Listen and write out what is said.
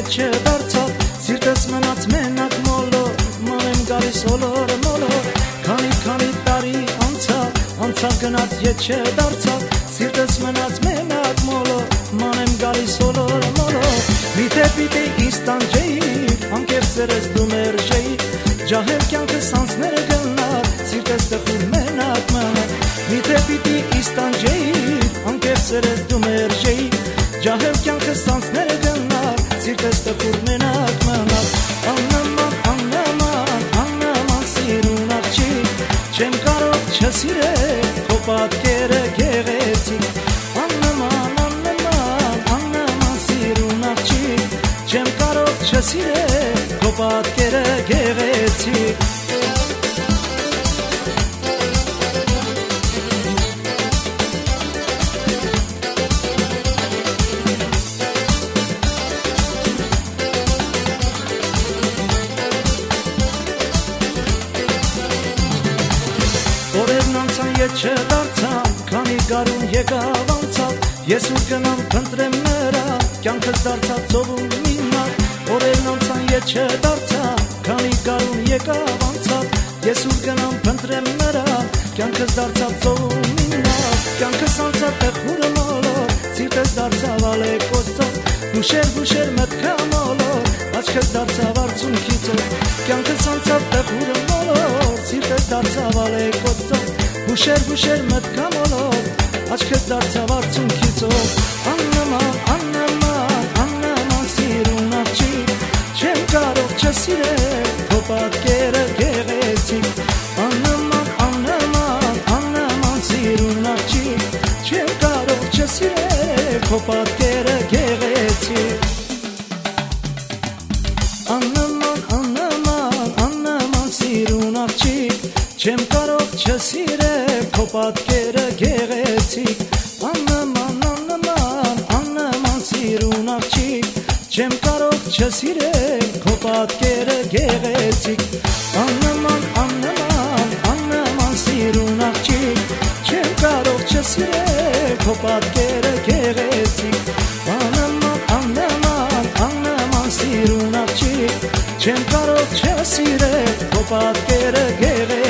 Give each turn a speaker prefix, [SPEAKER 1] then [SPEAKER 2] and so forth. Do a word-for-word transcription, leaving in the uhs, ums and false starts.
[SPEAKER 1] եչե դարձավ Սիրտս մնաց մենակ մոլոր Ման եմ գալիս ոլոր մոլոր Քանի քանի տարի անցավ Անցավ գնաց եչե դարձավ Սիրտս մնաց մենակ մոլոր Ման եմ գալիս ոլոր մոլոր Միթե պիտի ինձ տանջեիր Անկեղծ սերս դու մերժեիր Ջահել կյանքս անցները գնար Սիրտս տխուր մենակ մնար Միթե պիտի ինձ տանջեիր Անկեղծ սերս դու մերժեիր Ջահել կյանքս անցները գնար Սիրտս տխուր մենակ մնար Աննաման, աննաման, աննաման սիրուն աղջիկ Չեմ կարող չսիրել Քո պատկերը գեղեցիկ Աննաման, աննաման, աննաման սիրուն աղջիկ Չեմ կարող չսիրել Քո պատկերը գեղեցիկ Օրերն անցան եչե դարձան Քանի գարուն եկավ անցավ Ես ուր գնամ փնտրեմ նրա Կյանքս դարձավ ծովում մինար Օրերն անցան եչե դարձան Քանի գարուն եկավ անցավ Ես ուր գնամ փնտրեմ նրա Կյանքս դարձավ ծովում մինար Կյանքս անցավ տխուրը մոլոր Սիրտս դարձավ ալեկոստով Գուշեր գուշեր մտքա մոլոր Աչքս դարձավ արցունքիցով Կյանքս անցավ տխուրը մոլոր Սիրտս դարձավ ալեկոստով Գուշեր գուշեր մտքա մոլոր Աչքս դարձավ արցունքիցով Աննաման, աննաման, աննաման սիրուն աղջիկ Չեմ կարող չսիրել Քո պատկերը գեղեցիկ Աննաման, աննաման, աննաման սիրուն աղջիկ Չեմ կարող չսիրել Քո պատկերը գեղեցիկ Աննաման, աննաման, աննաման սիրուն աղջիկ Չեմ կարող չսիրել Քո պատկերը գեղեցիկ Աննաման, աննաման, աննաման սիրուն աղջիկ Չեմ կարող չսիրել Քո պատկերը գեղեցիկ Աննաման, աննաման, աննաման սիրուն աղջիկ Չեմ կարող չսիրել Քո պատկերը գեղեցիկ Աննաման, աննաման, աննաման սիրուն աղջիկ Չեմ կարող չսիրել Քո պատկերը գեղեցիկ